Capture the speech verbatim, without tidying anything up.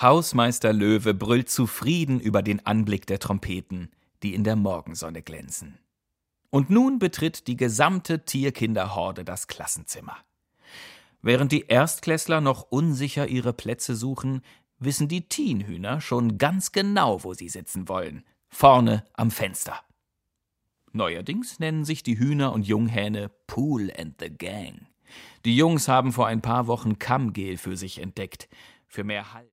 Hausmeister Löwe brüllt zufrieden über den Anblick der Trompeten, die in der Morgensonne glänzen. Und nun betritt die gesamte Tierkinderhorde das Klassenzimmer. Während die Erstklässler noch unsicher ihre Plätze suchen, wissen die Tienhühner schon ganz genau, wo sie sitzen wollen. Vorne am Fenster. Neuerdings nennen sich die Hühner und Junghähne Pool and the Gang. Die Jungs haben vor ein paar Wochen Kammgel für sich entdeckt. Für mehr Halt.